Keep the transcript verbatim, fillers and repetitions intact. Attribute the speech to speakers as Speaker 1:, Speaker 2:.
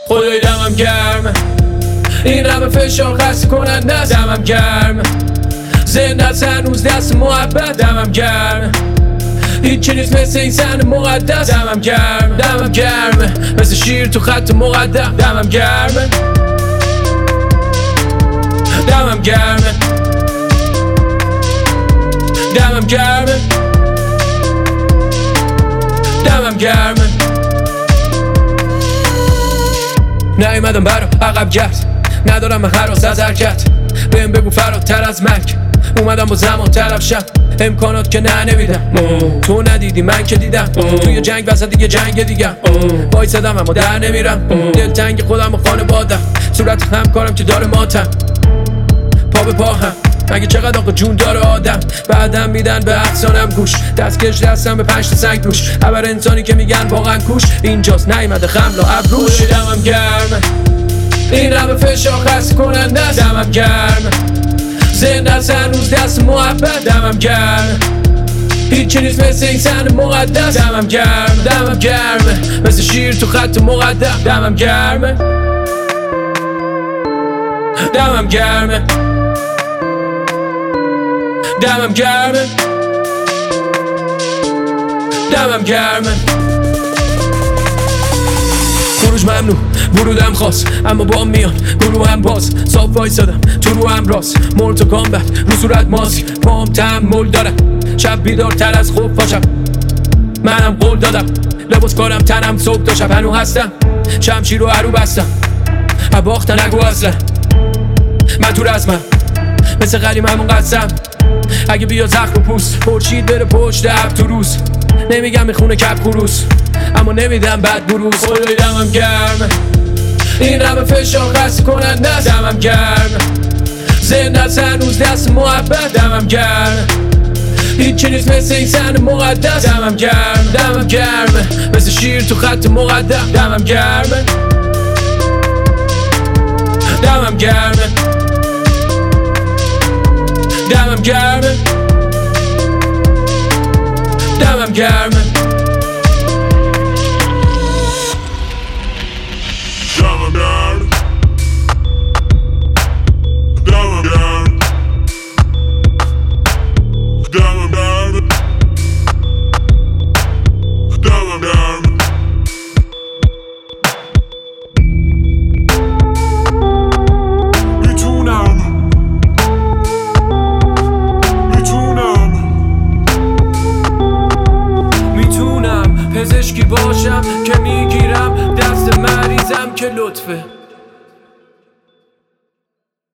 Speaker 1: خدای دمم گرم، این همه فشار خسته کننده است. دمم گرم، زنده است هنوز دست محبت. دمم گرم، هیچی نیست مثل این صحنه مقدس. دمم گرم، دمم گرم، مثل شیر تو خط مقدم. دمم گرم، دمم گرم، دمم گرم، دمم گرم. نیومدم برا عقب گرد، ندارم من هراس از حرکت. بهم بگو فراتر از مرگ، اومدم با زمان طرف شم. امکانات که نه نمیدم، تو ندیدی من که دیدم. توی جنگ وسط دیگه جنگ دیگم، وایسادم اما در نمیرم. دلتنگ خودم و خانوادم، صورت همکارم که داره ماتم. پا به پا هم، مگه چقدر آقا جون داره آدم. بعدم میدن به افسانم گوش، دستکش دستم به پنج تا سنگ روش. خبر انسانی که میگن واقعا کوش، اینجاست نیومده خمل و ابروش. دمم گرم، این همه فشار خسته کننده است. دمم گرم، زنده است هنوز دست محبت. دمم گرم، هیچی نیست مثل این صحنه مقدس. دمم گرم، دمم گرم، مثل شیر تو خط مقدم. دمم گرم، دمم گرم، دمم گرم، دمم گرم. خروج ممنوع، ورودم خاص، اما با میان گروه هم باز. صاف وایسادم تو رو هم راست، مول تو کامبت رو صورت ماسک. پام تحمل دارم، شب بیدارتر از خوب باشم. منم قول دادم، لباس کارم تنم صبح تا شب. هنو هستم، شمشیر رو عرو بستم. باختن نگو اصلا، من تو رسمم مثل قدیم همون قدسم. اگه بیا زخم و پوست، پرچید بره پشت اب تو روز. نمیگم میخونه کپ خروس، اما نمیدم بد بروز. خدای دمم گرم، این همه فشار خسته کننده است. دمم گرم، زنده است هنوز دست محبت. دمم گرم، هیچی نیست مثل این صحنه مقدس. دمم گرم، دمم گرم، مثل شیر تو خط مقدم. دمم گرم، دمم گرم، دمم گرم، دمم گرم. پزشکی باشم که میگیرم دست مریضم که لطفه.